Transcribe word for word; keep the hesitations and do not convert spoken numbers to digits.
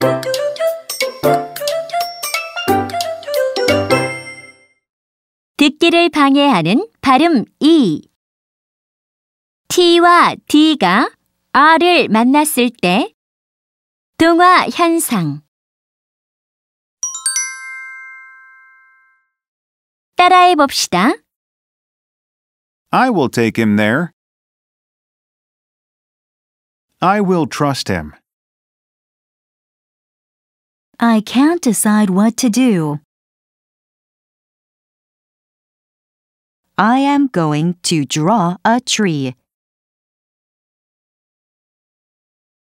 듣기를 방해하는 발음 이. T와 D가 R을 만났을 때 동화 현상. 따라해 봅시다. I will take him there. I will trust him. I can't decide what to do. I am going to draw a tree.